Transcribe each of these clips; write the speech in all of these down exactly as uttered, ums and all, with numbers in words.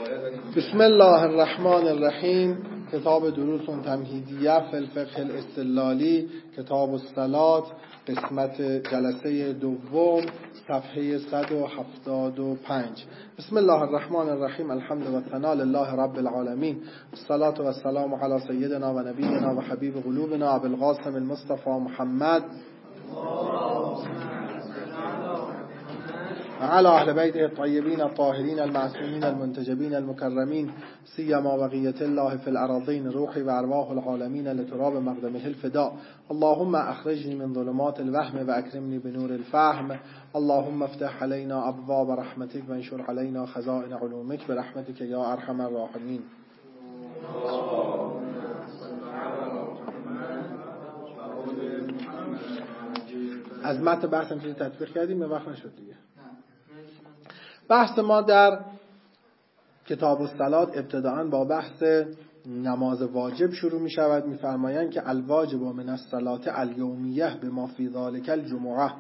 بسم الله الرحمن الرحیم. کتاب دروس تمهیدیه فی الفقه الاستدلالی، کتاب الصلاة، قسمت جلسه دوم، صفحه صد و هفتاد و پنج. بسم الله الرحمن الرحیم. الحمد و ثنا لله رب العالمین، الصلاة و السلام علی سیدنا و نبینا و حبیب قلوبنا ابو القاسم المصطفى محمد وعلى اهل بیته الطیبین الطاهرین المعصومین المنتجبین المکرمین، سیما بقیة الله فی الارضین، روحی و ارواح العالمین لتراب مقدمه الفداء. اللهم اخرجنی من ظلمات الوهم و اکرمنی بنور الفهم. اللهم افتح علينا ابواب رحمتك و انشر علينا خزائن علومك برحمتك یا ارحم الراحمین. از متن بحث هم تطبیق کردیم، وقت نشد دیگه. بحث ما در کتاب الصلاة ابتداءً با بحث نماز واجب شروع می شود. می فرمایند که الواجب من الصلاة الیومیه بما فی ذلک الجمعه،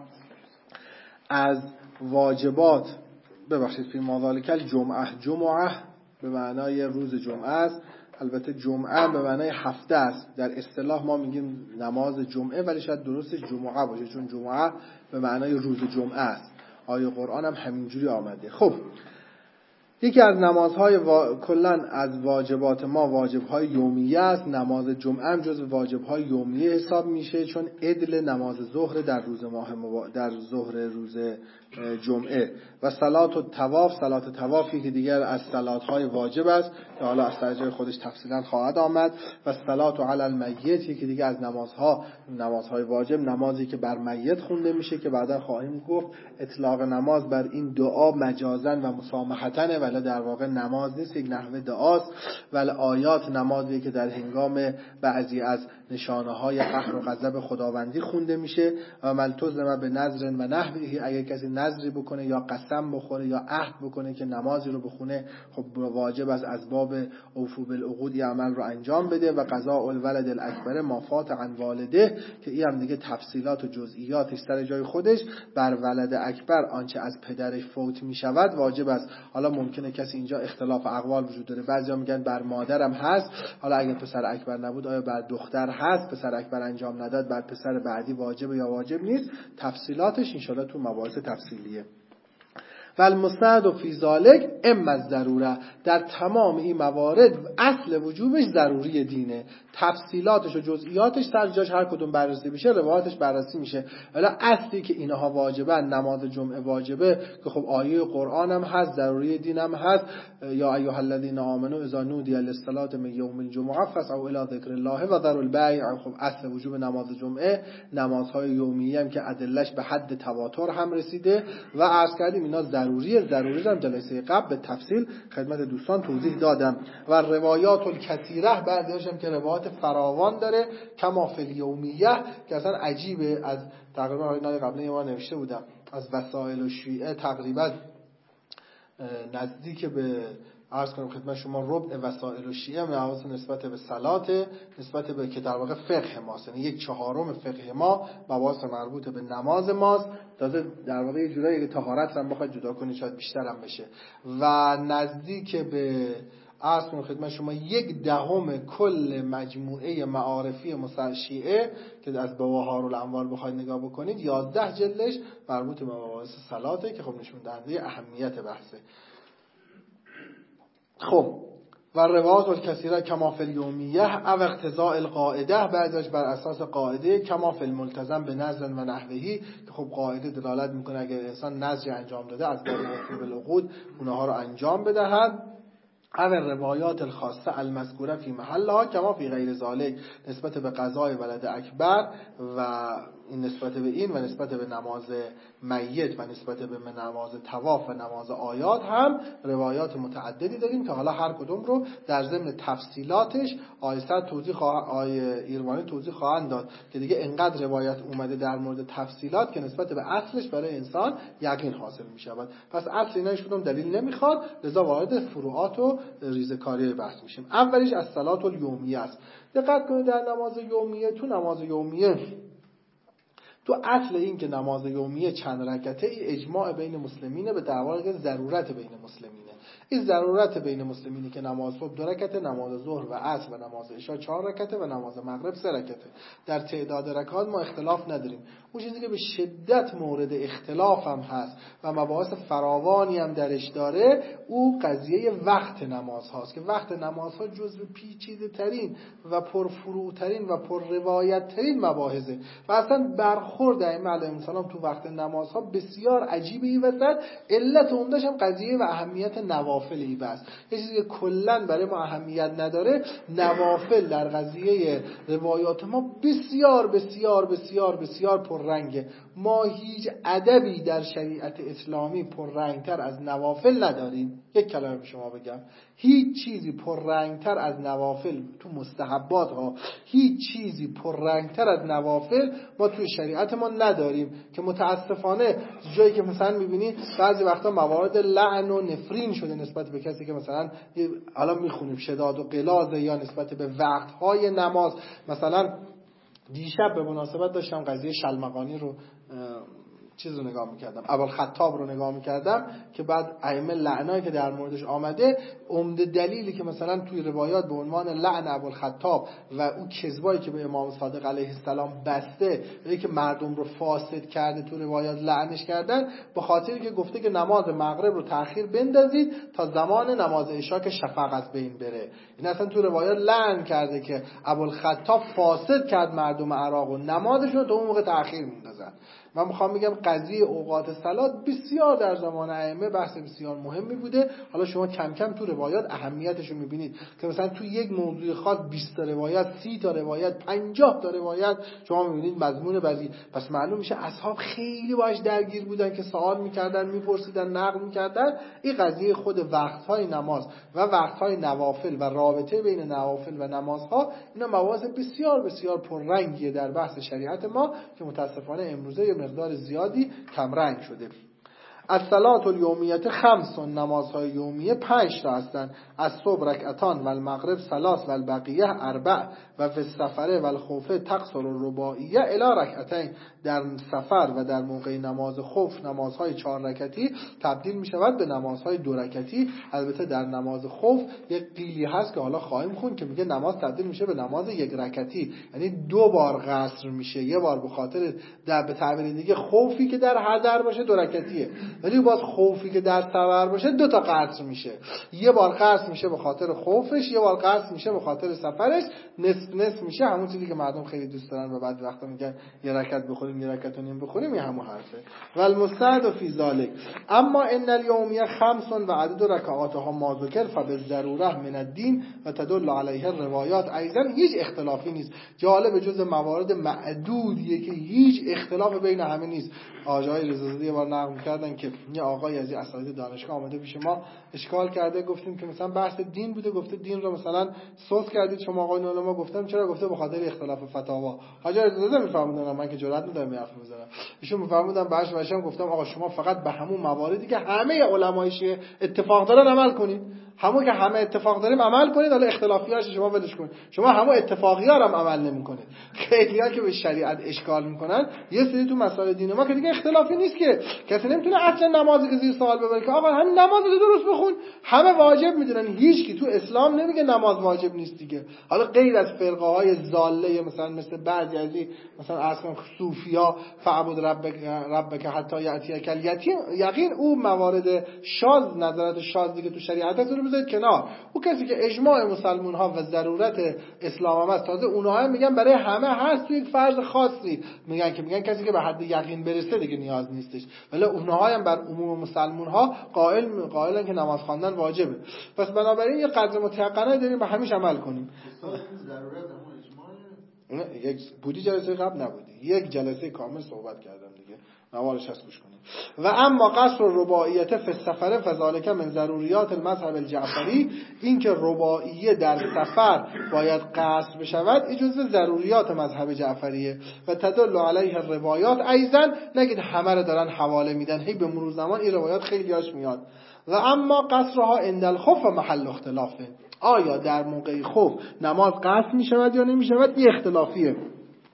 از واجبات ببخشید فی ما ذلک الجمعه، جمعه به معنای روز جمعه است، البته جمعه به معنای هفته است. در اصطلاح ما میگیم نماز جمعه، ولی شاید درست جمعه باشه، چون جمعه به معنای روز جمعه است. آیه قرآن هم همینجوری آمده. خب یکی از نمازهای وا... کلن از واجبات ما واجبهای یومیه است. نماز جمعه هم جز واجبهای یومیه حساب میشه، چون عدل نماز ظهر در روز ماه مبا... در ظهر روز جمعه. و صلات و طواف، صلات طوافی که دیگر از صلاتهای واجب است که حالا از درجه خودش تفصیلا خواهد آمد. و صلات علی المیت که دیگر از نمازها نمازهای واجب، نمازی که بر میت خونده میشه که بعدا خواهیم گفت اطلاق نماز بر این دعا مجازا و مسامحتن، ولی در واقع نماز نیست، یک نحوه دعاست. ولی آیات نمازی که در هنگام بعضی از نشانه های قهر و غضب خداوندی خونده میشه. و ملتزم به نذر و نحوه، اگه کسی نذری بکنه یا قسم بخوره یا عهد بکنه که نمازی رو بخونه، خب واجب از اسباب اوفو بالعقود عمل رو انجام بده. و قضاء الولد الاکبر ما فات عن والده، که این هم دیگه تفصیلات و جزئیاتش سر جای خودش. بر ولد اکبر آنچه از پدرش فوت میشود واجب است. حالا ممکنه کسی اینجا اختلاف اقوال وجود داره، بعضیا میگن بر مادرم هست، حالا اگه پسر اکبر نبود آیا بر دختر هست؟ پسر اکبر انجام نداد بر پسر بعدی واجب یا واجب نیست؟ تفصیلاتش انشالله تو مباحث تفصیلیه. و المستند و فی ذالک اما الضروره، در تمام این موارد اصل وجوبش ضروری دینه، تفصیلاتش و جزئیاتش سر جاش هر کدوم بررسی بشه، روایاتش بررسی میشه. ولی اصلی که اینها واجبه، نماز جمعه واجبه که خب آیه قرآن هم هست، ضروری دین هم هست. یا ایها الذین آمنوا اذا نودی للصلاة من یوم الجمعه فاسعوا الی ذکر الله و ذروا البیع. خب اصل وجوب نماز جمعه نمازهای یومیه هم که ادلش به حد تواتر هم رسیده و عرض کردیم اینا ضروریه. ضروری هم جلسه قبل به تفصیل خدمت دوستان توضیح دادم. و روایات الکثیره، بعضی‌هاش هم که روایات فراوان داره، کما فی الیومیه، که اصلا عجیبه. از تقریبا اینا قبلا ما نوشته بودم از وسائل و شیعه تقریبا نزدیک به عرض کنم خدمت شما ربع وسائل و شیعه مباحث نسبت به صلات، نسبت به که در واقع فقه ماست، یعنی یک چهارم فقه ما مباحث مربوط به نماز ماست. تازه در واقع یه جورایی که طهارت هم بخواد جدا کنی شاید بیشتر هم بشه. و نزدیک به عرض کنم خدمت شما یک دهم کل مجموعه معارفی شیعه که از بواهار الانوار بخواید نگاه بکنید، یازده جلدش مربوط به مباحث صلاته که خب نشون دهنده اهمیت بحثه. خب و روایات الکثیره کما فی الیومیه او اقتضاء القاعده، بعضیش بر اساس قاعده کما فی الملتزم به نذر و نحوهی، که خب قاعده دلالت میکنه اگر انسان نذری انجام داده از باب وفی بالعقود اونها رو انجام بدهد. او روایات الخاصه المذکوره فی محلها کما فی غیر ذالک، نسبت به قضای ولد اکبر و این نسبت به این و نسبت به نماز میت و نسبت به نماز طواف و نماز آیات هم روایات متعددی داریم که حالا هر کدوم رو در ضمن تفصیلاتش آیسر توضیح خواه... آی ایروانی توضیح خواهند داد که دیگه انقدر روایت اومده در مورد تفصیلات که نسبت به اصلش برای انسان یقین حاصل می شود. پس اصل اینایش کدوم دلیل نمیخواد، لذا وارد فروعات و ریزکاری بحث میشیم. اولیش از صلات الیومیه است. دقت کنید در نماز یومیه، تو نماز یومیه تو اصل این که نماز یومیه چند رکعته ای اجماع بین مسلمینه به دعوای ضرورت بین مسلمینه. این ضرورت بین مسلمینی که نماز صبح دو رکعته، نماز ظهر و عصر و نماز عشا چهار رکعته و نماز مغرب سه رکعته. در تعداد رکعات ما اختلاف نداریم. اون چیزی که به شدت مورد اختلاف هم هست و مباحث فراوانی هم درش داره، او قضیه وقت نماز هاست که وقت نماز ها جزو پیچیده ترین و پرفروترین و پر روایت ترین مباحثه و اصلا برخورد ائمه علیهم السلام تو وقت نماز ها بسیار عجیبه. این وسط علت عمده‌اش هم قضیه و اهمیت نوافلی بس. یه چیزی که کلا برای ما اهمیت نداره، نوافل در قضیه روایات ما بسیار بسیار بسیار بسیار پررنگه. ما هیچ ادبی در شریعت اسلامی پررنگتر از نوافل نداریم. یک کلمه به شما بگم، هیچ چیزی پررنگتر از نوافل تو مستحبات ها، هیچ چیزی پررنگتر از نوافل ما توی شریعت ما نداریم که متاسفانه جایی که مثلا میبینی بعضی وقتا موارد لعن و نفرین شده نسبت به کسی که مثلا حالا میخونیم شداد و غلاظ یا نسبت به وقتهای نماز. مثلا دیشب به مناسبت داشتم قضیه شلمغانی رو چیز رو نگاه میکردم، ابوالخطاب رو نگاه میکردم که بعد ائمه لعنایی که در موردش آمده، عمده دلیلی که مثلا توی روایات به عنوان لعن ابوالخطاب و اون کذبایی که به امام صادق علیه السلام بسته و که مردم رو فاسد کرده تو روایات لعنش کردن، به خاطری که گفته که نماز مغرب رو تأخیر بندازید تا زمان نماز عشا که شفق از بین بره. این اصلا تو روایات لعن کرده که ابوالخطاب فاسد کرد مردم عراق و نمازشون تا اون موقع تأخیر میندازن. من میخوام بگم قضیه اوقات صلات بسیار در زمان ائمه بحث بسیار مهمی بوده. حالا شما کم کم تو روایات اهمیتش رو میبینید که مثلا تو یک موضوع خاص بیست تا روایت، سی تا روایت، پنجاه تا روایت شما میبینید مضمون بعضی. پس معلوم میشه اصحاب خیلی باش درگیر بودن که سوال میکردن، میپرسیدن، نقل میکردن. این قضیه خود وقتهای نماز و وقتهای نوافل و رابطه بین نوافل و نمازها، اینا مباحث بسیار بسیار پررنگیه در بحث شریعت ما که متاسفانه امروزه مقدار زیادی کم رنگ شده. الصلاة الیومیه خمس، نمازهای یومیه پنج تا هستند. از صبح رکعتان و المغرب ثلاث و البقیه اربع و فی السفر و الخوف تقصر الرباعیه الی رکعتین. در سفر و در موقع نماز خوف نمازهای چهار رکعتی تبدیل می شود به نمازهای دو رکعتی. البته در نماز خوف یک قیلی هست که حالا خواهیم خوند که میگه نماز تبدیل میشه به نماز یک رکعتی، یعنی دو بار قصر میشه. یه بار به خاطر در به تعبیر دیگه خوفی که در حضر باشه دو رکعتیه، ولی باز خوفی که در سفر باشه دو تا قصر میشه. یه بار قصر میشه به خاطر خوفش، یه بار قصر میشه به خاطر سفرش. نصف نصف میشه، همون چیزی که مردم خیلی دوست دارن و بعد وقتا میگن یه رکعت بخوریم یه رکعت و نیم بخوریم، این همون حرفه. و المستعد فی ذلک اما ان الیومیه خمس و عدد رکعاتها ما ذکر فبالضروره من الدین و تدل علیه الروایات. ایضا هیچ اختلافی نیست، جالب جز موارد معدودیه که هیچ اختلاف بین همه نیست. آقای رضازاده یه بار نقل می‌کردن که یه آقای از اساتید دانشگاه آمده پیش ما اشکال کرده، گفتیم که مثلا بحث دین بوده، گفته دین رو مثلا سوس کردید شما آقای علما. گفتم چرا؟ گفته به خاطر اختلاف فتاوا. حاجی رضازاده میفهموندن، من که جرئت ندارم حرف بزنم، ایشون میفهموندن. بهش وشم گفتم آقا شما فقط به همون مواردی که همه علمای شیعه اتفاق دارن عمل کنید، همون که همه اتفاق داریم عمل کنید، حالا اختلافیاش شما ولش کنید. شما همون اتفاقی‌ها هم عمل نمی‌کنید. خیلی‌ها که به شریعت اشکال می‌کنن یه سری تو مسائل دین ما که دیگه اختلافی نیست که کسی نمیتونه اصلا نمازی که زیر سوال ببره که آقا همین نماز رو درست بخون، همه واجب میدونن. هیچ کی تو اسلام نمیگه نماز واجب نیست دیگه. حالا غیر از فرقه‌های ضاله مثلا مثل بعضی از این مثلا اصلا صوفیا فعبد ربک ربک حتی یاتیک الیقین، یقین او موارد شاذ، نظرات شاذی که تو شریعت هست رو بذارید کنار. او کسی که اجماع مسلمان ها و ضرورت اسلام هم است، تازه اونها هم میگن برای همه هست تو یک فرض خاصی، میگن که میگن کسی که به حد یقین برسه دیگه نیاز نیستش، ولی اونها هم بر عموم مسلمان ها قائل قائلن که نماز خواندن واجبه. پس بنابراین یه قدر متيقنه داریم و همیشه عمل کنیم. ضرورت همون اجماعه. یک بودی جلسه قبل نبودی، یک جلسه کامل صحبت کردم دیگه، موارش هست گوش کنید. و اما قصر رباعیت فی السفر فذلک من ضروریات المذهب الجعفری، این که رباعیه در سفر باید قصر بشود این جزء ضروریات مذهب جعفریه. و تدل علیه الروایات ایضا، نگید همه رو دارن حواله میدن، هی به مرور زمان این روایات خیلی هاش میاد. و اما قصرها عند الخوف محل اختلافه، آیا در موقع خوف نماز قصر میشود یا نمیشود، این اختلافیه.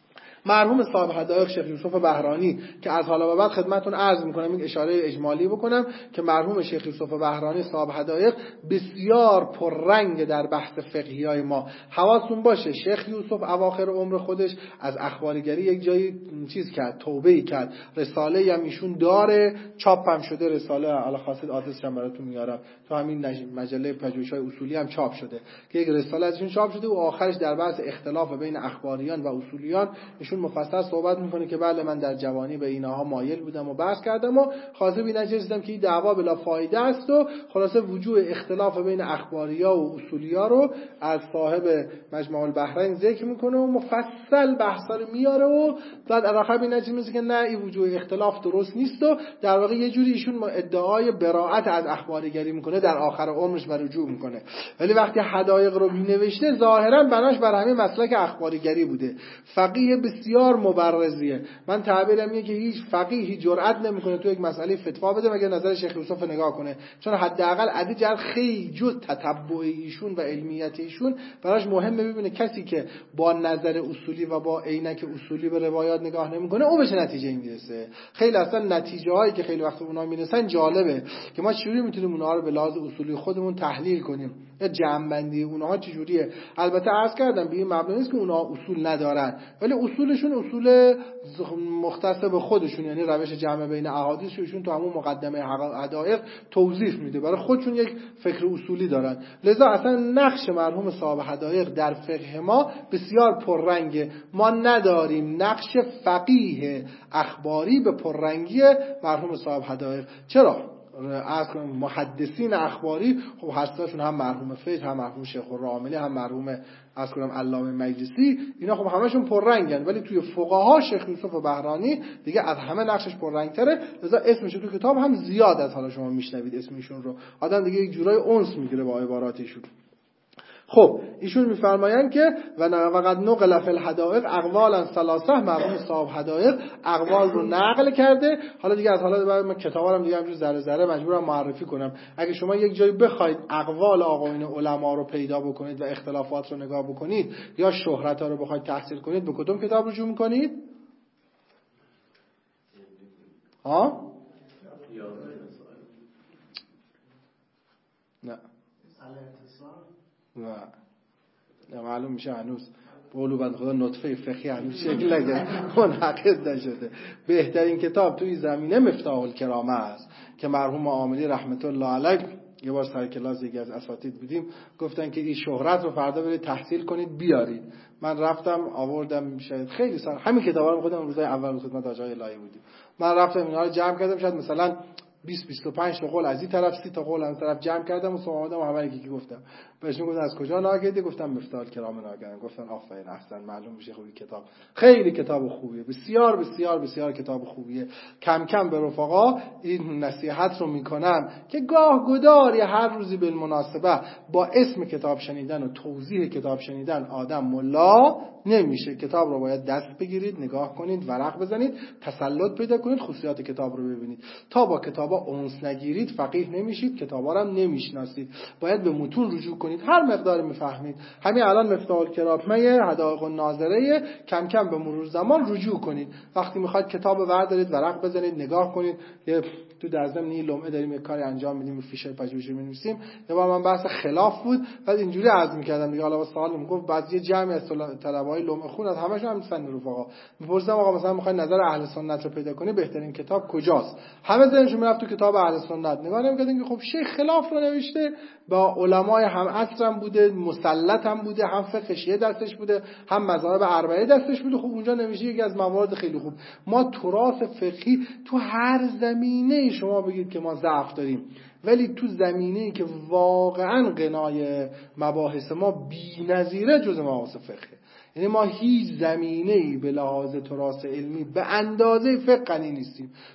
مرحوم صاحب حدایق شیخ یوسف بهرانی که از حالا به بعد خدمتتون عرض میکنم، این اشاره اجمالی بکنم که مرحوم شیخ یوسف بهرانی صاحب حدایق بسیار پررنگ در بحث فقهی های ما. حواستون باشه شیخ یوسف اواخر عمر خودش از اخبارگری یک جایی چیز کرد، توبه‌ای کرد، رساله هم ایشون داره، چاپ هم شده رساله، علی خاصه آدرسش هم براتون میارم، تو همین مجله پژوهش‌های اصولی هم چاپ شده که یک رساله ازشون چاپ شده و آخرش در بحث اختلاف بین اخباریان و اصولیان ایشون مفصل صحبت میکنه که بله من در جوانی به اینها مایل بودم و بحث کردم و خاصه به نتیجه رسیدم که این دعوا بلا فایده است و خلاصه وجوه اختلاف بین اخباریا و اصولیا رو از صاحب مجمع البحرین ذکر میکنه و مفصل بحثا رو میاره و بعد آخر به نتیجه میرسه که نه این وجوه اختلاف درست نیست و در واقع یه جوری ایشون ادعای براءت از اخبارگری میکنه، در آخر عمرش به رجوع میکنه. ولی وقتی حدایق رو مینوشته ظاهرا بناش بر همین مسلک اخبارگری بوده. فقیه بسیار مبرزیه. من تعبیرم اینه که هیچ فقیهی جرئت نمیکنه تو یک مسئله فتوا بده مگر نظر شیخ یوسف نگاه کنه، چون حداقل ادی جر خیلی جز تتبع ایشون و علمیت ایشون براش مهمه ببینه کسی که با نظر اصولی و با عینک اصولی به روایات نگاه نمیکنه اون به نتیجه میرسه. خیلی اصلا نتیجه هایی که خیلی وقت اونا میرسن جالبه که ما چجوری میتونیم اونها رو به لحاظ اصولی خودمون تحلیل کنیم، یا جمع بندی اونها چجوریه. البته عرض کردم به این مبنا نیست که اونها اصول ندارن، ولی اصولشون اصول مختص به خودشون، یعنی روش جمع بین احادیثشون تو همون مقدمه حدایق توضیح میده، برای خودشون یک فکر اصولی دارن. لذا اصلا نقش مرحوم صاحب حدایق در فقه ما بسیار پررنگه. ما نداریم نقش فقیه اخباری به پررنگی مرحوم صاحب حدایق. چرا؟ از محدثین اخباری خب هستشون هم مرحوم فیض، هم مرحوم شیخ الراملی، هم مرحوم از کنم علامه مجلسی، اینا خب همشون پررنگن، ولی توی فقها شیخ یوسف بهرانی دیگه از همه نقشش پررنگتره. لذا اسمش تو کتاب هم زیاد از حالا شما میشنوید اسمشون رو، آدم دیگه یک جورای انس میگیره با عباراتشون. خب ایشون میفرمایند که و وقد نقل فی الحدائق اقوالا ثلاثه، مرحوم صاحب حدائق اقوال رو نقل کرده. حالا دیگه از حالا بعد من کتابا رو دیگه همینجوری ذره ذره مجبورم معرفی کنم. اگه شما یک جایی بخواید اقوال آقایون علما رو پیدا بکنید و اختلافات رو نگاه بکنید یا شهرت ها رو بخواید تحصیل کنید، به کدوم کتاب رجوع میکنید؟ ها؟ نه نه معلوم میشه هنوز قولو بند خدا نطفه فقهی هنوز شکل نگرفته، منعقد نشده. بهترین کتاب توی زمینه مفتاح الکرامه است که مرحوم عاملی رحمت الله علیه یه بار سر کلاس یکی از اساتید بودیم، گفتن که این شهرت رو فردا برید تحصیل کنید بیارید. من رفتم آوردم، شاید خیلی سال همین کتابا رو خودم روزای اول خدمت آقای الهی بودیم، من رفتم اینا رو جمع کردم، شاید مثلا بیست بیست و پنج تا قول از این طرف، سی تا قول از طرف جمع کردم و سوادم همه یکی گفتم. بهشون گفتم از کجا ناگهدی؟ گفتم مفتاح الکرامه ناگهدی. گفتن آفرین احسن، معلوم میشه خوبی کتاب، خیلی کتاب خوبیه، بسیار بسیار بسیار کتاب خوبیه. کم کم به رفقا این نصیحت رو میکنم که گاه گداری هر روزی بالمناسبه با اسم کتاب شنیدن و توضیح کتاب شنیدن آدم ملا نمیشه. کتاب رو باید دست بگیرید، نگاه کنید، ورق بزنید، تسلط پیدا کنید، خصوصیات کتاب رو ببینید. تا با کتابا اونس نگیرید فقیه نمیشید، کتابا رو هم نمیشناسید. باید به متون رجوع کنید، هر مقدار میفهمید. همین الان مفتاح الکرامه حدائق الناظره کم کم به مرور زمان رجوع کنید. وقتی میخواید کتاب رو بردارید، ورق بزنید، نگاه کنید. یه تو در ضمن لمعه داریم یک کاری انجام میدیم، فیشه پژوهشی می‌نویسیم. یه بار من بحث خلاف بود، بعد اینجوری عرض می‌کردم دیگه، حالا با سوال میگفت بعضی جمعی از طلبه‌های لمعه خون از همشون هم فن رفقا می‌پرسیدم آقا مثلا می‌خواید نظر اهل سنت رو پیدا کنی بهترین کتاب کجاست؟ همه ذهنشون میرفت تو کتاب اهل سنت، نگاه نمی‌کردن که خب شیخ خلاف رو نوشته، با علمای هم عصرم بوده، مسلط هم بوده، هم فقه شیعه دستش بوده، هم مذاهب اربعه دستش بوده. خب اونجا نوشته یکی از موارد خیلی خوب. ما تراث فقهی تو هر زمینه شما بگید که ما ضعف داریم، ولی تو زمینه‌ای که واقعا غنای مباحث ما بی‌نظیره جز مباحث فقه، یعنی ما هیچ زمینه‌ای به لحاظ تراث علمی به اندازه فقه غنی نیستیم.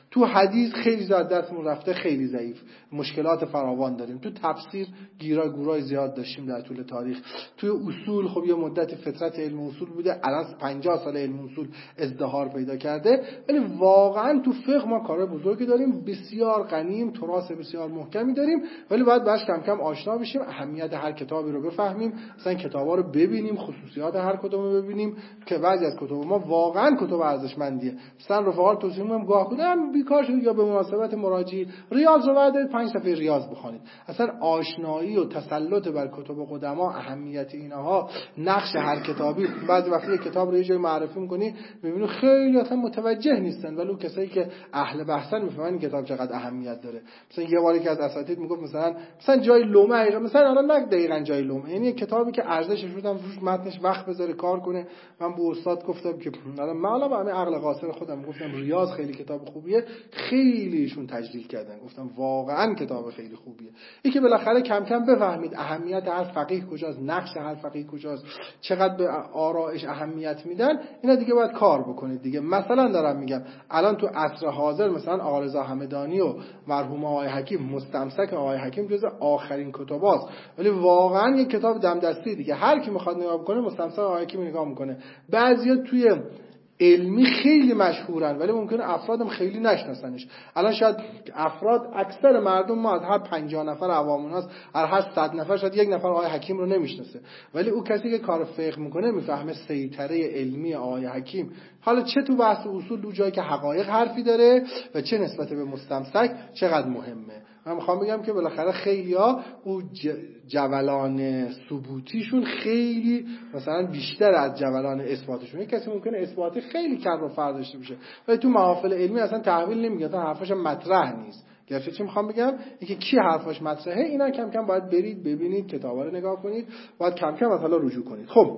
تو حدیث خیلی زیاد دستمون رفته، خیلی ضعیف، مشکلات فراوان داریم. تو تفسیر گیرای گورای زیاد داشتیم در طول تاریخ. توی اصول خب یه مدت فطرت علم اصول بوده، الان پنجاه سال علم اصول ازدهار پیدا کرده، ولی واقعا تو فقه ما کار بزرگی داریم، بسیار غنیم، تراث بسیار محکمی داریم، ولی باید باش کم کم آشنا بشیم، اهمیت هر کتابی رو بفهمیم، مثلا کتابا رو ببینیم، خصوصیات هر کدوم رو ببینیم که بعضی از کتاب ما واقعا کتب ارزشمندیه. مثلا رفقا توصیه می‌کنم گاه کنم بیکار شد یا به مناسبت مراجعه ریاض رو بردارید پنج صفحه ریاض بخونید. اصلا آشنایی و تسلط بر کتب قدما، اهمیت اینها، نقش هر کتابی. بعضی وقتا کتاب رو یه جایی معرفی می‌کنی می‌بینی خیلی اصلا متوجه نیستن، ولی اون کسایی که اهل بحثن می‌فهمن این کتاب چقدر اهمیت داره. مثلا یه باری که از اساتید میگفت مثلا مثلا جای لومه، مثلا الان نه دقیقاً جای لومه، یعنی کتابی که ارزشش رو دادم روش متنش وقت بذاره کار کنه. من به استاد گفتم که الان معلومه همین عقل قاصر خودم گفتم ریاض خیلی کتاب خوبیه، خیلیشون تجلیل کردن، گفتم واقعا کتاب خیلی خوبیه. این که بالاخره کم کم بفهمید اهمیت هر فقیه کجاست، نقش هر فقیه کجاست، چقدر به آرایش اهمیت میدن، اینا دیگه باید کار بکنید دیگه. مثلا دارم میگم الان تو عصر حاضر مثلا آقا رضا همدانی و مرحوم آقای حکیم، مستمسک آقای حکیم جز آخرین کتاباست، ولی واقعا یک کتاب دم دستی دیگه، هر کی میخواد نگاه کنه مستمسک آقای حکیم نگاه میکنه. بعضیا توی علمی خیلی مشهورن ولی ممکنه افرادم خیلی نشناسنش. الان شاید افراد اکثر مردم ما از هر پنجاه نفر عوام الناس هر هر صد نفر شاید یک نفر آقای حکیم رو نمیشناسه، ولی او کسی که کار فقه میکنه میفهمه سیطره علمی آقای حکیم، حالا چه تو بحث اصول دو جایی که حقایق حرفی داره و چه نسبت به مستمسک چقدر مهمه. من میخوام بگم که بالاخره خیلیا او جولان ثبوتیشون خیلی مثلا بیشتر از جولان اثباتشون. یک کسی ممکنه اثباتی خیلی کر و فر داشته باشه ولی تو محافل علمی اصلا تحویل نمیگه، تا حرفش مطرح نیست. گرفته چی میخوام بگم؟ اینکه کی حرفش مطرحه، اینا کم کم باید برید ببینید، کتابا رو نگاه کنید، باید کم کم مثلا رجوع کنید. خب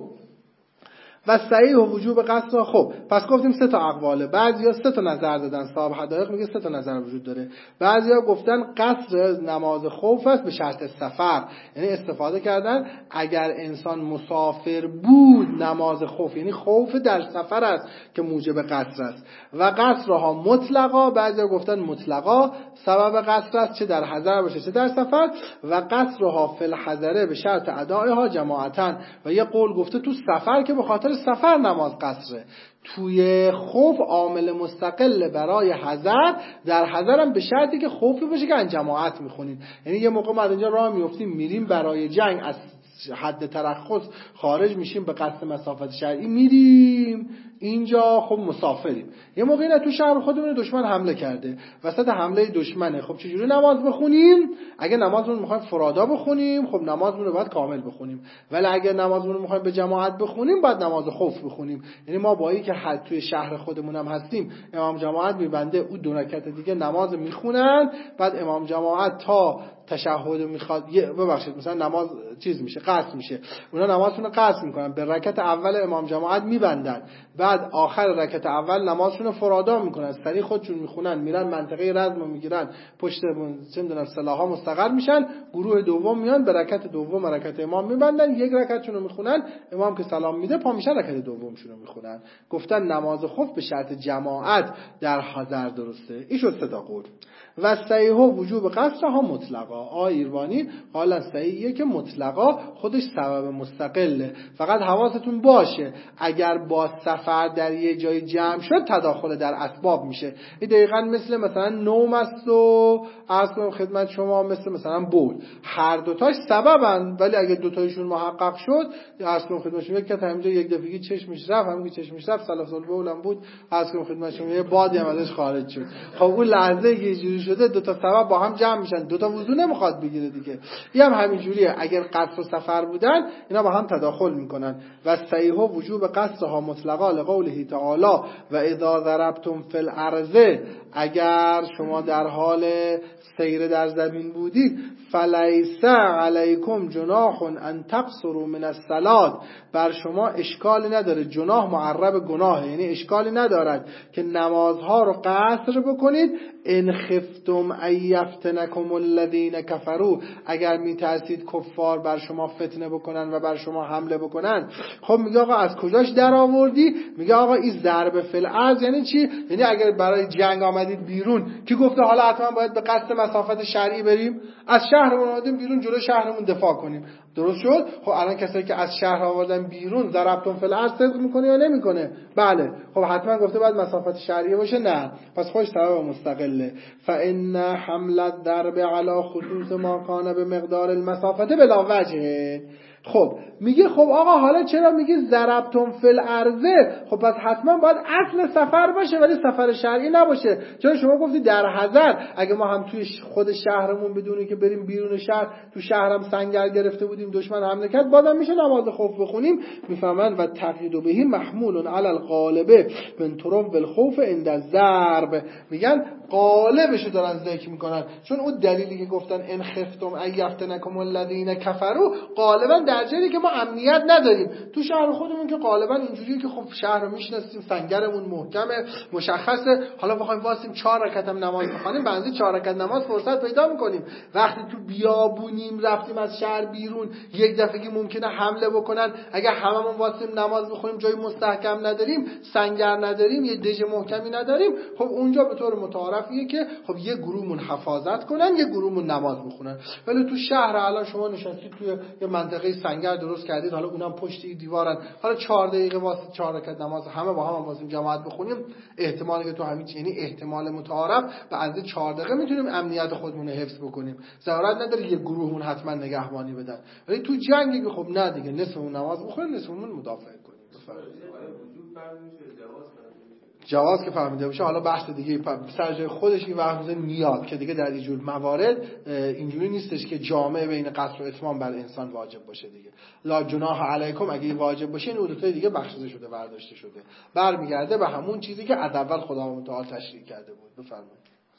و صحیح و وجوب قصر. خب پس گفتیم سه تا اقواله، بعضیا سه تا نظر دادن، صاحب حدایق میگه سه تا نظر وجود داره. بعضیا گفتن قصر نماز خوف است به شرط سفر، یعنی استفاده کردن اگر انسان مسافر بود نماز خوف، یعنی خوف در سفر است که موجب قصر است. و قصرها مطلقا، بعضیا گفتن مطلقا سبب قصر است چه در حضر باشه چه در سفر. و قصرها فی الحضر به شرط ادائها جماعتن. و یه قول گفته تو سفر که به خاطر سفر نماز قصره، توی خوف عامل مستقل برای حضر، در حضر هم به شرطی که خوفی باشه که ان جماعت میخونید. یعنی یه موقع ما اینجا راه میافتیم میریم برای جنگ، از حد ترخص خارج میشیم به قصد مسافت شرعی میریم اینجا، خب مسافریم. یه موقعی نه تو شهر خودمون دشمن حمله کرده، وسط حمله دشمنه، خب چجوری نماز بخونیم؟ اگه نمازمون میخوایم فرادا بخونیم خب نمازمون رو باید کامل بخونیم، ولی اگه نمازمون رو میخوایم به جماعت بخونیم باید نماز خوف بخونیم. یعنی ما با اینکه حد توی شهر خودمون هم هستیم امام جماعت میبنده، او دو رکعت دیگه نماز میخونن، بعد امام جماعت تا تشهد میخواد ببخشید مثلا نماز چیز میشه قصر میشه، اونا نمازشون رو قصر میکنن، به رکعت اول امام جماعت میبندن، بعد آخر رکعت اول نمازشون رو فرادا میکنن، سری خودشون میخونن، میرن منطقه رزم رو میگیرن، پشت چه میدونم سلاحا مستقر میشن، گروه دوم میان به رکعت دوم رکعت امام میبندن، یک رکعتشون رو میخونن، امام که سلام میده پا میشن رکعت دومشون رو میخونن. گفتن نماز خوف به شرط جماعت در حضر درسته. این شد سه تا قول. و صحیح و وجوب قصرها مطلقا. آقای ایروانی حالا صحیحه که مطلقا خودش سبب مستقله، فقط حواستون باشه اگر با سفر در یه جای جمع شد تداخل در اسباب میشه. این دقیقاً مثل مثلا نوم است و عرض کنم خدمت شما مثل مثلا بول، هر دوتاش سببن، ولی اگه دوتایشون محقق شد عرض کنم خدمت شما یک که همینجا یک دفعه چشمش رفت، همین که چشمش رفت سلاسل بولم بود، عرض کنم خدمت شما یه بادی هم ازش خارج شد. خب اون لحظه یه جوری شده دو تا سبب با هم جمع میشن، دو تا وضو نمیخواد بگیره دیگه. این هم همین جوریه، اگر قصر و سفر بودن اینا با هم تداخل میکنن. و صحیح و وجوب قصرها مطلقا لقوله تعالی و اذا ضربتم فی الارض، اگر شما در حال سیر در زمین بودید، فلیس علیکم جناح ان تقصروا من الصلاة، بر شما اشکالی نداره، جناح معرب گناه، یعنی اشکالی ندارد که نمازها رو قصر بکنید، ان خفتم ان یفتنکم الذین کفروا، اگر میترسید کفار بر شما فتنه بکنن و بر شما حمله بکنن. خب میگه آقا از کجاش در آوردی؟ میگه آقا این ضرب فی الارض یعنی چی؟ یعنی اگر برای جنگ آمدید بیرون، کی گفته حالا حتما باید به قصد مسافت شرعی بریم؟ از شهرمون اومدیم بیرون جلو شهرمون دفاع کنیم. درست شد؟ خب الان کسایی که از شهر آوردن بیرون ضربتون فی الارض صدق میکنه یا نمیکنه؟ بله. خب حتما گفته باید مسافت شرعی باشه؟ نه. پس خودش سبب مستقله. فان حمل الضرب علی خصوص ما کان به مقدار المسافت بلا وجه. خب میگه خب آقا حالا چرا میگه ضربتم فی الارض؟ خب پس حتما باید اصل سفر باشه ولی سفر شرعی نباشه. چون شما گفتی در حضر، اگه ما هم توی خود شهرمون بدونی که بریم بیرون شهر، تو شهرم سنگر گرفته بودیم دشمن حمله کرد، بازم میشه نماز خوف بخونیم. میفهمن و تقیید بهی محمول علی الغالب من طرف الخوف عند الضرب. میگن غالبشو دارن ذکر میکنن، چون اون دلیلی که گفتن ان خفتم ان یفتنکم الذین کفروا غالبا در جایی که ما امنیت نداریم. تو شهر خودمون که غالبا اینجوریه که خب شهر رو میشناسیم، سنگرمون محکمه، مشخصه. حالا بخوایم واسیم چهار رکعت هم نماز بخونیم، بنزی چهار رکعت نماز فرصت پیدا میکنیم. وقتی تو بیابونیم رفتیم از شهر بیرون، یک دفعه ممکنه حمله بکنن. اگر هممون واسیم نماز بخونیم جای مستحکم نداریم، سنگر نداریم، یه دژ محکمی نداریم، خب اونجا به طور متعارفیه که خب یه گروهمون حفاظت کنن، یه گروهمون نماز بخونن. ولی تو شهر الان شما نشستید توی یه منطقه سنگر درست کردید، حالا اونم پشت دیوارن، حالا چهار دقیقه واسه چهار رکعت نماز همه با هم, هم واسه جماعت بخونیم، احتمالی که تو همین، یعنی احتمال متعارف به اندازه چهار دقیقه میتونیم امنیت خودمون رو حفظ بکنیم. ضرورت نداره یه گروهمون حتما نگهبانی بدن. ولی تو جنگی که خب نه دیگه، نصفمون نماز بخونیم، نصفمون مدافع کنیم. جواز که فهمیده باشه. حالا بحث دیگه سر جای خودش این وقت میاد که دیگه در این جور موارد اینجوری نیستش که جامع بین قصر و اتمام بر انسان واجب باشه دیگه. لا جناح علیکم، اگه واجب باشه این حدودای دیگه بخشیده شده، برداشته شده، برمیگرده به همون چیزی که از اول خدا متعال تشریع کرده بود. بفرمایید.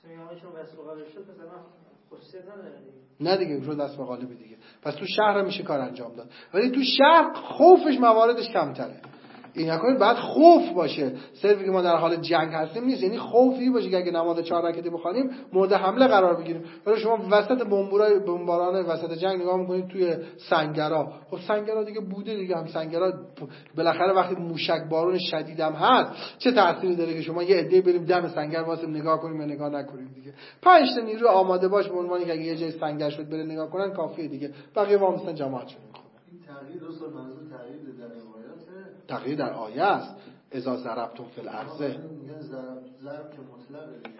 نه دیگه شد دست به غالب دیگه. پس تو شهر میشه کار انجام داد، ولی تو شهر خوفش مواردش کمتره. این نکنید بعد خوف باشه، صرفی که ما در حال جنگ هستیم نیست، یعنی خوفی باشه که اگه نماز چهار رکعتی بخونیم مورد حمله قرار بگیریم. ولی شما وسط بمبارای بمباران وسط جنگ نگاه میکنید توی سنگرها، خب سنگرها دیگه بوده دیگه، هم سنگرها بالاخره وقتی موشک بارون شدیدم هست چه تأثیری داره که شما یه عده بریم دم سنگر واسه نگاه کنیم یا نگاه نکنیم دیگه. پنج تا نیرو آماده باش به عنوانی که اگه یه جای سنگر شد بره نگاه کنن کافیه دیگه، بقیه ما مثلا جماعت شون میخونه. این تغییر دوست منظور تغییر در روایت، تغییر در آیه است. اذا ضربتم فی الارض میگن ضرب ضرب که مطلقه دیگه،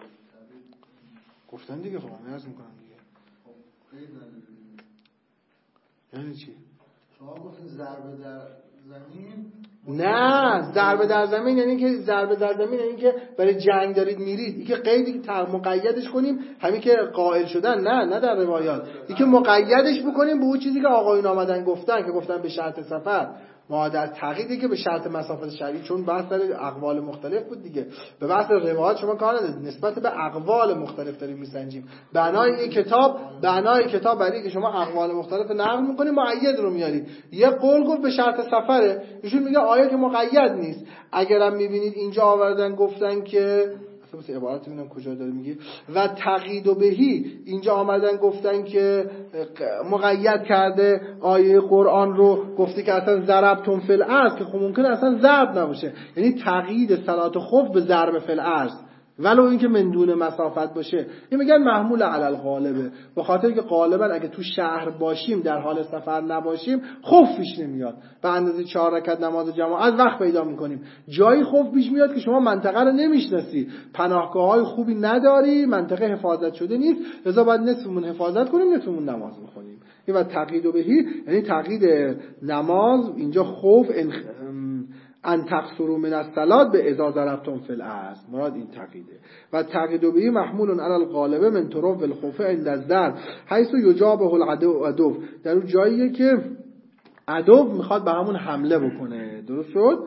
گفتن دیگه. خب من عرض میکنم دیگه. خب خیلی نداره. یعنی چی؟ شما گفتین ضربه در زمین. نه، ضربه در زمین یعنی که ضربه در زمین یعنی که برای جنگ دارید میرید. این که قیدی که مقیدش کنیم همین که قائل شدن، نه نه در روایات. این که مقیدش بکنیم به اون چیزی که آقایون آمدن گفتن که گفتن به شرط سفر. ما در تقییدی که به شرط مسافت شرعی، چون بحث در اقوال مختلف بود دیگه، به بحث روایات شما کار ندارید، نسبت به اقوال مختلف داریم میسنجیم. بنای این کتاب بنای کتاب برای که شما اقوال مختلف نقل میکنید مؤید رو میارید. یه قول گفت به شرط سفره، ایشون میگه آیه که مقید نیست. اگرم میبینید اینجا آوردن گفتن که بس عبارت ببینم کجا داره میگه و تقیید و بهی، اینجا آمدن گفتن که مقید کرده آیه قرآن رو، گفته که اصلا ضربتم فی الارض، که خب ممکنه اصلا ضرب نباشه، یعنی تقیید صلات خوف به ضرب فی الارض ولو اینکه من دون مسافت باشه. این میگن محمول علی الغالبه، به خاطر که غالبا اگه تو شهر باشیم در حال سفر نباشیم خوف پیش نمیاد. به اندازه چهار رکعت نماز جماعت وقت پیدا میکنیم. جایی خوف پیش میاد که شما منطقه رو نمیشناسی، پناهگاه‌های خوبی نداری، منطقه حفاظت شده نیست، لذا باید نصفمون حفاظت کنیم نصفمون نماز بخونیم. این بعد تقیید و بهی یعنی تقیید نماز. اینجا خوف انخ... ان تقصروا من الصلاة به اذا ضربتم فی الارض، مراد این تقییده. و تقیید به محمول علی الغالب من طرف الخوف عند الضرب حيث یجابه العدو عدو، در اون جاییه که عدو میخواد به همون حمله بکنه. درست شد؟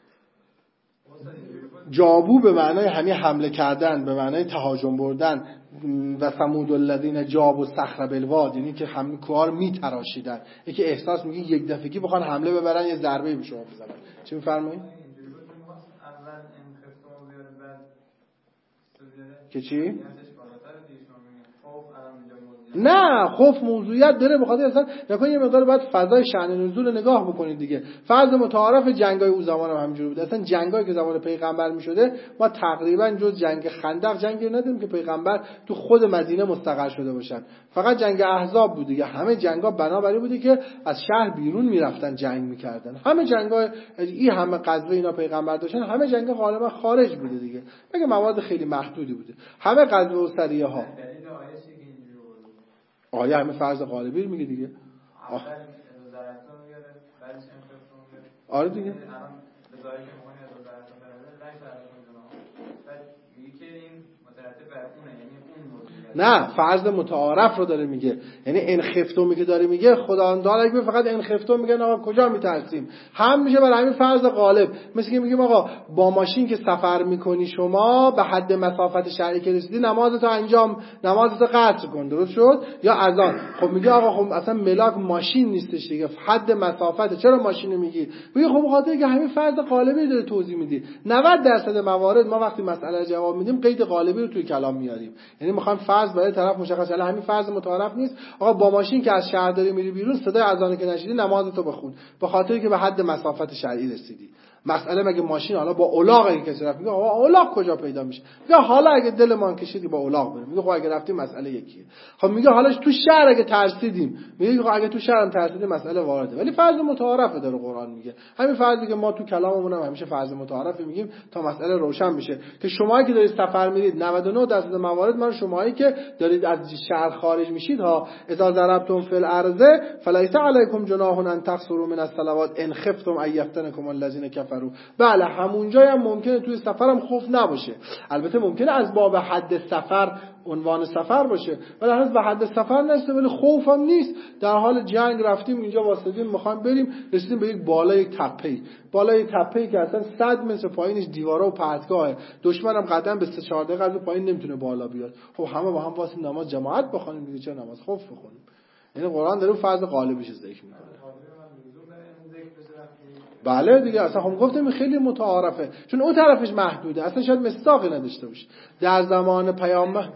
جابو به معنای همین حمله کردن، به معنای تهاجم بردن. و ثمود الذین جابوا الصخر بالواد، یعنی که همین کوه رو میتراشیدن. یکی احساس میگه یک دفعگی بخوان حمله ببرن یه ضربه به شما بزنن. چی میفرمایید؟ که چی؟ نه خوف موضوعیت داره، بخاطر اصلا نکنید یه مقدار باید فضای شأن نزول رو نگاه بکنید دیگه. فرض متعارف جنگای اون زمان هم همینجوری بود. اصلا جنگایی که زمان پیغمبر میشده ما تقریبا جز جنگ خندق جنگی ندیدیم که پیغمبر تو خود مدینه مستقر شده باشن. فقط جنگ احزاب بود دیگه. همه جنگا بنابراین بوده که از شهر بیرون میرفتن جنگ میکردن. همه جنگا این همه غزوه اینا پیغمبر داشتن، همه جنگا غالبا خارج بوده دیگه. مگه مواد خیلی محدودی بوده. همه غزوه و سریه ها آیا همه فرض غالبی رو میگه دیگه. آه. آره دیگه. نه فرض متعارف رو داره میگه، یعنی ان خفتومی که داره میگه خدا داره اگه فقط ان خفتوم میگن آقا کجا میترسیم، هم میشه برای همین فرض غالب. مثل که میگیم آقا با ماشین که سفر میکنی شما به حد مسافت شهری که رسیدی نمازتو انجام نمازتو قصر کن، درست شد؟ یا اذان. خب میگه آقا خب اصلا ملاک ماشین نیستش دیگه، حد مسافت، چرا ماشین میگی؟ میگه خب خاطر که همین فرض غالبی داره توضیح میدی. نود درصد موارد ما وقتی مسئله جواب میدیم قید غالبی رو توی کلام میاریم، یعنی میخوام فرض برای طرف مشخص کنه. همین فرض متعارف نیست آقا با ماشین که از شهر داری میری بیرون صدای اذان که نشیدی نمازتو بخون، به خاطری که به حد مسافت شرعی رسیدی. مسئله مگه ماشین حالا با الاغ اگه کسی رفت میگه آقا الاغ کجا پیدا میشه؟ میگه حالا اگه دلمان کشیدی با الاغ بریم، میگه خب اگه رفتیم مسئله یکیه. خب میگه حالا تو شهر اگه ترسیدیم، میگه خب اگه تو شهرم ترسیدیم مسئله وارده، ولی فرض متعارفه داره قرآن میگه. همین فرضی که ما تو کلاممون هم همیشه فرض متعارف میگیم تا مسئله روشن بشه که شماهایی که دارید سفر میرید نود و نه درصد موارد من شماهایی که دارید از شهر خارج میشید ها اذا ضربتم فی الارض فلیس علیکم جناح ان تقصروا من الصلوات ان خفتم ان یفتنکم الذین کفروا. بله همونجا هم ممکنه توی سفرم خوف نباشه، البته ممکنه از باب حد سفر عنوان سفر باشه ولی هنوز به حد سفر نرسیده، ولی خوف هم نیست. در حال جنگ رفتیم اینجا واسطیم میخوایم بریم، رسیدیم به یک بالای تپه‌ای، بالای تپه‌ای که اصلا صد متر پایینش دیوارا و پرتگاهه، دشمنم قدم به سه چهار دقیقه از پایین نمیتونه بالا بیاد. خب همه با هم واسه نماز جماعت بخونیم دیگه، چه نماز خوف بخونیم؟ یعنی قرآن داره فرض غالبیش ذکر میکنه. بله دیگه اصلا هم گفتم خیلی متعارفه چون اون طرفش محدوده، اصلا شاید مصداقی نداشته باشه. در زمان پیامبر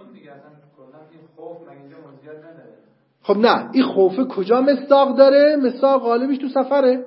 خب نه این خوفه کجا مصداق داره؟ مصداق غالبیش تو سفره.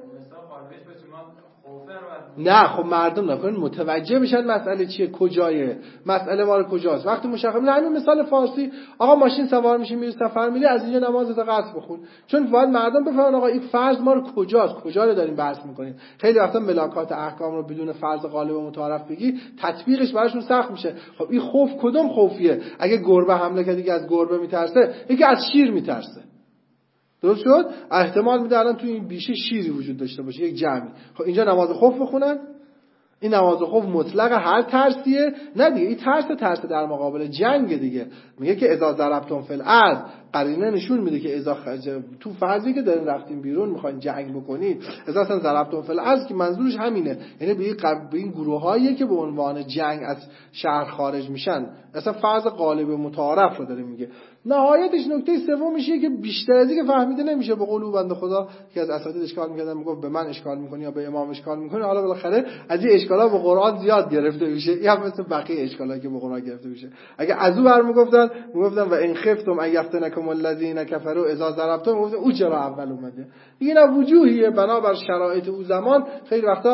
نه خب مردم نکنن متوجه بشن مسئله چیه، کجایه، مسئله ما رو کجاست. وقتی مشخص نه همین مثال فارسی آقا ماشین سوار میشی میری سفر میری از اینجا نمازت قصر بخون، چون باید مردم بفهمن آقا این فرض ما رو کجاست، کجا رو داریم بحث میکنیم. خیلی وقتا ملاکات احکام رو بدون فرض غالب و متعارف بگی تطبیقش براشون سخت میشه. خب این خوف کدوم خوفیه؟ اگه گربه حمله کرد دیگه از گربه میترسه، یکی از شیر میترسه، درست شد؟ احتمال میده الان تو این بیشه شیری وجود داشته باشه یک جمعی. خب اینجا نماز خوف بخونن؟ این نماز خوف مطلق هر ترسیه؟ نه دیگه این ترس ترس در مقابل جنگ دیگه. میگه که اذا ضربتم فی الارض، قرینه نشون میده که اذا خرج تو فرضی که دارین رفتین بیرون میخواین جنگ بکنید، اذا اصلا ضربتم فی الارض که منظورش همینه، یعنی به این به این گروهایی که به عنوان جنگ از شهر خارج میشن، اصلا فرض غالب متعارف رو داره میگه. نهایتش نکته سوم میشه که بیشتر از این که فهمیده نمیشه. به قول او بنده خدا که از اساتید اشکال میکردن میگفت به من اشکال میکنی یا به امام اشکال میکنی، حالا بالاخره از این اشکالا به قرآن زیاد گرفته میشه، این هم مثل بقیه اشکالایی که به قرآن گرفته میشه. اگه از او برمیگفتن میگفتن و ان خفتم ان یفتنکم الذین کفروا اذا ضربتم، میگفتن او چرا اول اومده؟ اینا وجوهیه بنابر شرایط او زمان. خیلی وقتا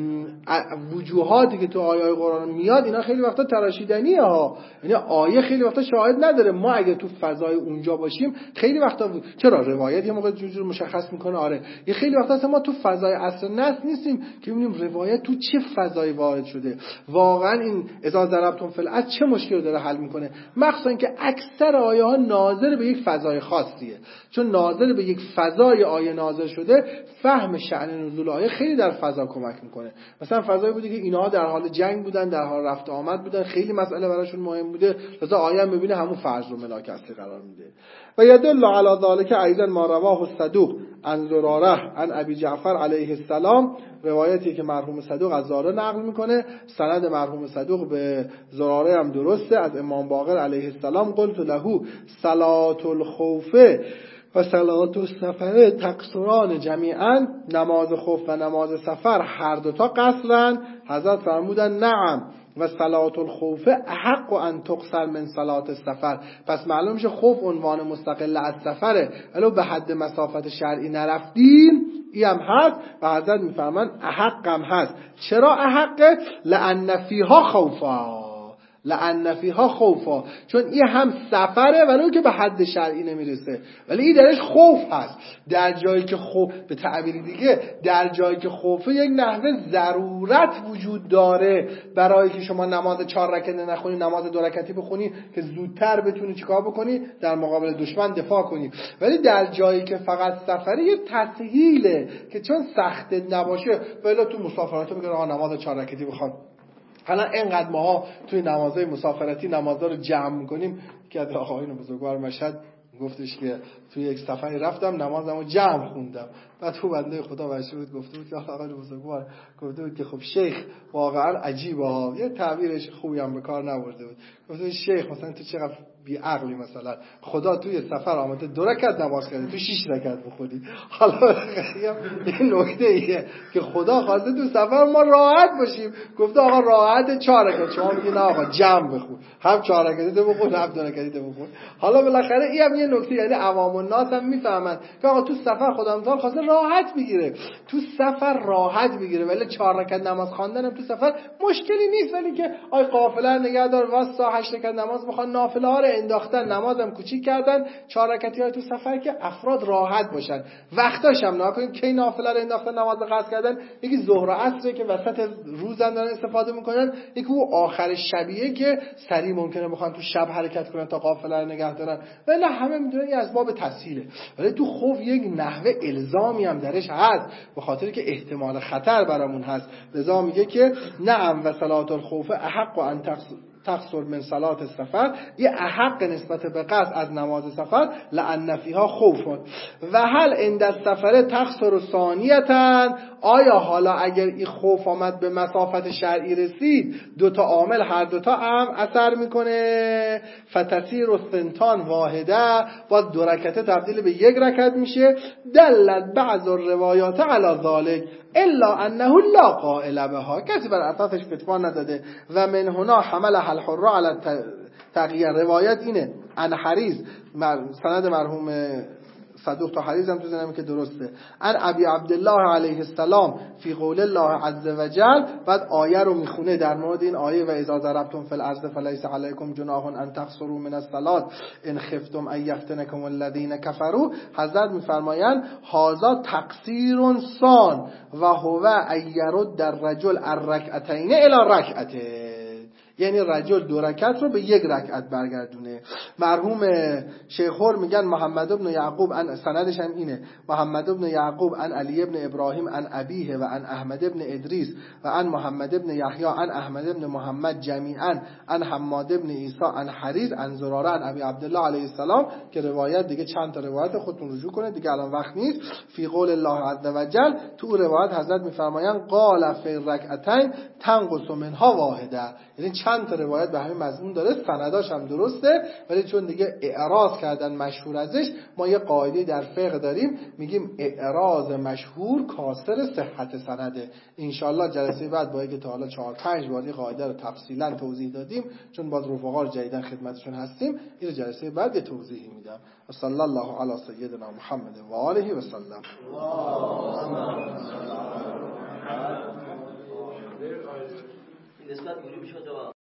وجوهاتی که تو آیه قرآن میاد اینا خیلی وقتا تراشیدنیه ها، یعنی آیه خیلی وقتا شاهد نداره. ما اگه تو فضای اونجا باشیم خیلی وقتا چرا روایت یه موقع جور مشخص میکنه، آره یه خیلی وقتا اصلا ما تو فضای عصر نص نیستیم که ببینیم روایت تو چه فضایی وارد شده، واقعا این اذا ضربتم فی الارض چه مشکلی داره حل میکنه. مخصوصا که اکثر آیه ها ناظر به یک فضای خاصیه، چون ناظر به یک فضای آیه نازل شده فهم شأن نزول آیه خیلی در فضا کمک میکنه. مثلا فضایی بوده که اینها در حال جنگ بودن، در حال رفت آمد بودن، خیلی مسئله براشون مهم بوده، لذا آیه هم ببینه همون فرض رو ملاک اصلی قرار میده. و یدل علی ذلک ایضا ما رواه الصدوق عن زراره عن ابی جعفر علیه السلام، روایتی که مرحوم صدوق از زراره نقل میکنه، سند مرحوم صدوق به زراره هم درسته، از امام باقر علیه السلام قلت له صلاة الخوف و صلاة السفر تقصران جمیعا، نماز خوف و نماز سفر هر دوتا قصرن؟ حضرت فرمودن نعم و صلات الخوف احق ان تقصر من صلات السفر. پس معلوم میشه خوف عنوان مستقل از سفره، ولی به حد مسافت شرعی نرفتیم این هم هست و حضرت میفرمان احق هم هست. چرا احقه؟ لأن فیها خوفا، لأن فیها خوفا، چون این هم سفره ولی که به حد شرعی نمیرسه، ولی این درش خوف هست. در جایی که خوف، به تعبیر دیگه، در جایی که خوفه یک نحوه ضرورت وجود داره برای که شما نماز چهار رکعته نخونی، نماز دو رکعتی بخونی که زودتر بتونی چیکار بکنی در مقابل دشمن دفاع کنی. ولی در جایی که فقط سفره یه تسهیله که چون سخت نباشه، ولی تو مسافرت بگن آقا نماز چهار رکعتی بخوان. حالا اینقدر ماها توی نمازهای مسافرتی نمازها رو جمع می‌کنیم که از آقایون بزرگوار مشهد گفتش که توی یک سفری رفتم نمازمو جمع خوندم، بعد تو بنده خدا بچه بود گفته بود که آقایون بزرگوار گفته بود که خب شیخ واقعا عجیبه ها، یه تعبیرش خوبی هم به کار نبرده بود، گفته بود شیخ مثلا تو چقدر بی عقلی، مثلا خدا توی سفر آمده دو رکعت نماز کرده تو شش رکعت بخونی. حالا این نکته ایه که خدا خواسته تو سفر ما راحت باشیم، گفته آقا راحت چهار رکعت، شما میگی نه آقا جمع بخون، هم چهار رکعتی بخون هم دو رکعتی بخون. حالا بالاخره این هم یه نکته، یعنی عوام الناس هم میفهمن که آقا تو سفر خدا متعال خواسته راحت بگیره، تو سفر راحت بگیره، ولی چهار رکعت نماز خواندن هم تو سفر مشکلی نیست، ولی که آی قافله نگهدار واسه هشت رکعت نماز بخوان، نافله ها رو انداختن، نمازم کوچیک کردن، چهار رکعتی های تو سفر که افراد راحت باشن. وقتاش هم نکنید کی نافله رو انداختن نماز قصر کردن، یکی ظهر و عصر که وسط روزم دارن استفاده میکنن، یکی او آخر شبیه که سریع ممکنه بخوان تو شب حرکت کنن تا قافله رو نگه دارن، ولی همه میدونن این از باب تسهیله. ولی تو خوف یک نحوه الزامی هم درش هست به خاطر که احتمال خطر برامون هست، لذا میگه که نعم و صلات الخوف احق و ان تقصر من صلات السفر، یه احق نسبت به قصد از نماز سفر، لأن فیها خوف. و هل عند السفر تقصر ثانیتاً، آیا حالا اگر این خوف آمد به مسافت شرعی رسید دو تا عامل هر دو تا هم اثر میکنه، فتسیر الثنتان واحده، باز دو رکعته تبدیل به یک رکعت میشه، دلت بعض الروایات علی ذلك الا انه لا قائل بها، کسی بر اساسش فتوا نداده. و من هنا حمل الحر علی تغییر، روایت اینه ان حریز، سند مرحوم صدوق تا حریز هم تو زنمی که درسته، ان ابی عبدالله علیه السلام فی قول الله عز وجل، بعد آیه رو میخونه در مورد این آیه و اذا ضربتم فی الارض فلیس علیکم جناح ان تقصروا من الصلاة ان خفتم ان یفتنکم الذین کفروا. حضرت میفرمایند هذا تقصیر سان و هو ان یرد الرجل الرکعتین الی رکعته، یعنی رجل دو رکعت رو به یک رکعت برگردونه. مرحوم شیخور میگن محمد ابن یعقوب، ان سندش هم اینه، محمد ابن یعقوب ان علی ابن ابراهیم ان ابیه و ان احمد ابن ادریس و ان محمد ابن یحیی ان احمد ابن محمد جمیعا ان حماد ابن عیسی ان حریز ان زراره ان ابی عبدالله علیه السلام، که روایت دیگه چند تا روایت خودتون رجوع کنید دیگه الان وقت نیست. فی قول الله عز وجل، تو روایت حضرت میفرمایند قال فی الرکعتین تنقص منها واحده، یعنی چند تا روایت به همین مضمون داره، سنداش هم درسته، ولی چون دیگه اعراض کردن مشهور ازش، ما یه قاعده در فقه داریم میگیم اعراض مشهور کاسر صحت سنده. انشالله جلسه بعد با اینکه تا حالا چهار پنج بار این قاعده رو تفصیلا توضیح دادیم، چون باز رفقا رو جدیدن خدمتشون هستیم، این جلسه بعد یه توضیحی میدم. صلی الله علی سیدنا محمد و آله و سلم. نسبت